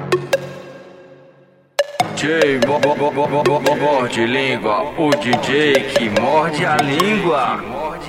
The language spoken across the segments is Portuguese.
DJ morde língua, o DJ que morde a língua.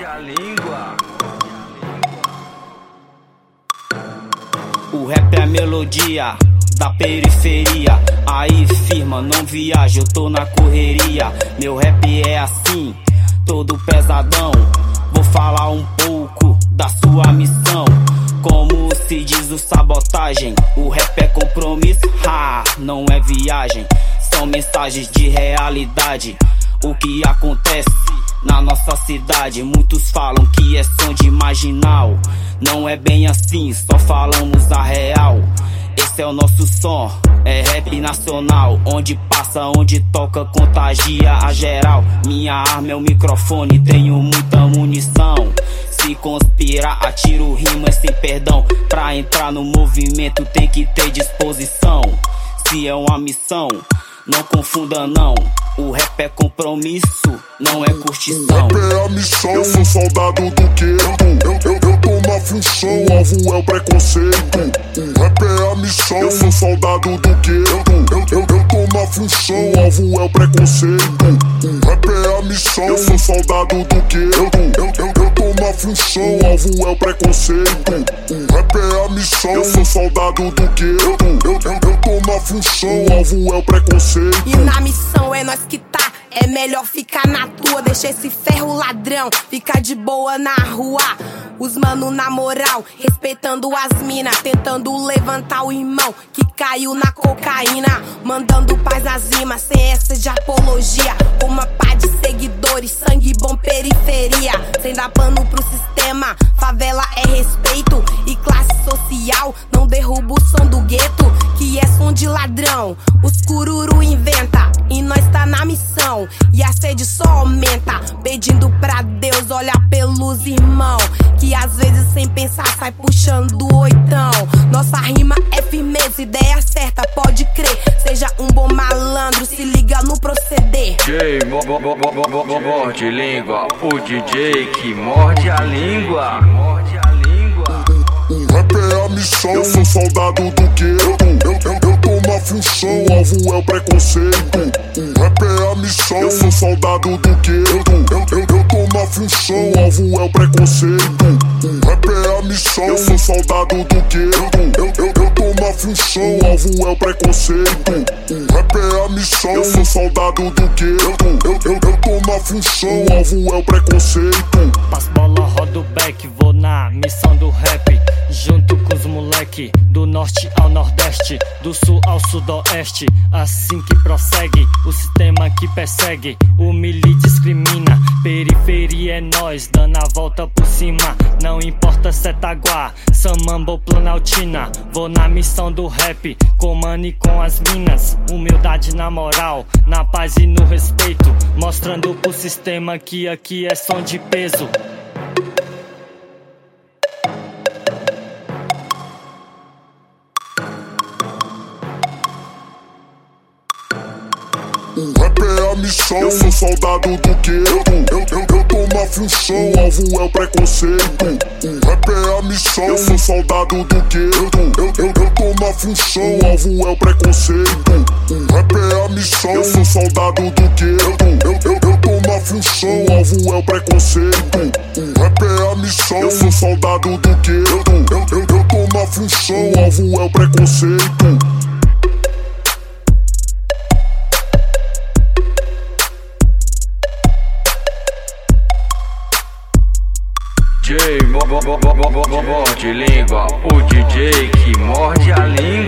O rap é a melodia da periferia. Aí firma, não viaja, eu tô na correria. Meu rap é assim, todo pesadão. Vou falar um pouco da sua missão. Como se diz o sabotagem, o rap é compromisso, não é viagem. São mensagens de realidade, o que acontece na nossa cidade. Muitos falam que é som de marginal, não é bem assim, só falamos a real. Esse é o nosso som, é rap nacional. Onde passa, onde toca, contagia a geral. Minha arma é o microfone, tenho muita munição. Se conspirar, atiro rimas sem perdão. Pra entrar no movimento tem que ter disposição. Se é uma missão, não confunda não. O rap é compromisso, não é curtição. O rap é a missão, eu sou soldado do gueto. Eu tô na função, o alvo é o preconceito. O rap é a missão, eu sou soldado do gueto. Eu tô na função, o alvo é o preconceito. O rap é a missão, eu sou soldado do gueto. Eu tô na função, o alvo é o preconceito. O rap é a missão, eu sou soldado do gueto. Eu tô na função, o alvo é o preconceito. E na missão é nós que tá, é melhor ficar na tua. Deixa esse ferro ladrão, ficar de boa na rua. Os mano na moral, respeitando as mina, tentando levantar o irmão que caiu na cocaína. Mandando paz às rimas, sem essa de apologia. Com uma pá de seguidores, sangue bom periferia. Sem dar pano pro sistema, favela é respeito. E classe social, não derruba o som do gueto. Que é som de ladrão, os cururu inventa. E nós tá na missão, e a sede só aumenta. Pedindo pra Deus olhar pelos irmãos, que às vezes sem pensar sai puxando o oitão. Nossa rima é firmeza, ideia certa, pode crer. Seja um bom malandro, se liga no proceder. DJ morde língua, o DJ que morde a língua. O rap é a missão, eu sou soldado do gueto. Eu tô na função, o alvo é o preconceito. O rap é a missão, eu sou soldado do gueto. Eu tô na função, o alvo é o preconceito. O rap é a missão, eu sou soldado do gueto. Eu tô na função, o alvo é o preconceito. O rap é a missão, eu sou soldado do gueto. Eu tô na função, o alvo é o preconceito. Passo bola, rodo back, vou na missão do rap. Junto com os moleque, do norte ao nordeste, do sul ao sudoeste. Assim que prossegue, o sistema que persegue, humilha e discrimina. Periferia é nós, dando a volta por cima. Não importa se é Taguá, Samamba ou Planaltina. Vou na missão do rap, com mano e com as minas. Humildade na moral, na paz e no respeito. Mostrando pro sistema que aqui é som de peso. O rap é a missão, eu sou soldado do gueto. Eu tô na função, o alvo é o preconceito. O rap é a missão, eu sou soldado do gueto. Eu tô na função, o alvo é o preconceito. O rap é a missão, eu sou soldado do gueto. Eu tô na função, o alvo é o preconceito. O rap é a missão, eu sou soldado do gueto. Eu tô na função, o alvo é o preconceito. DJ morde língua, o DJ que morde a língua.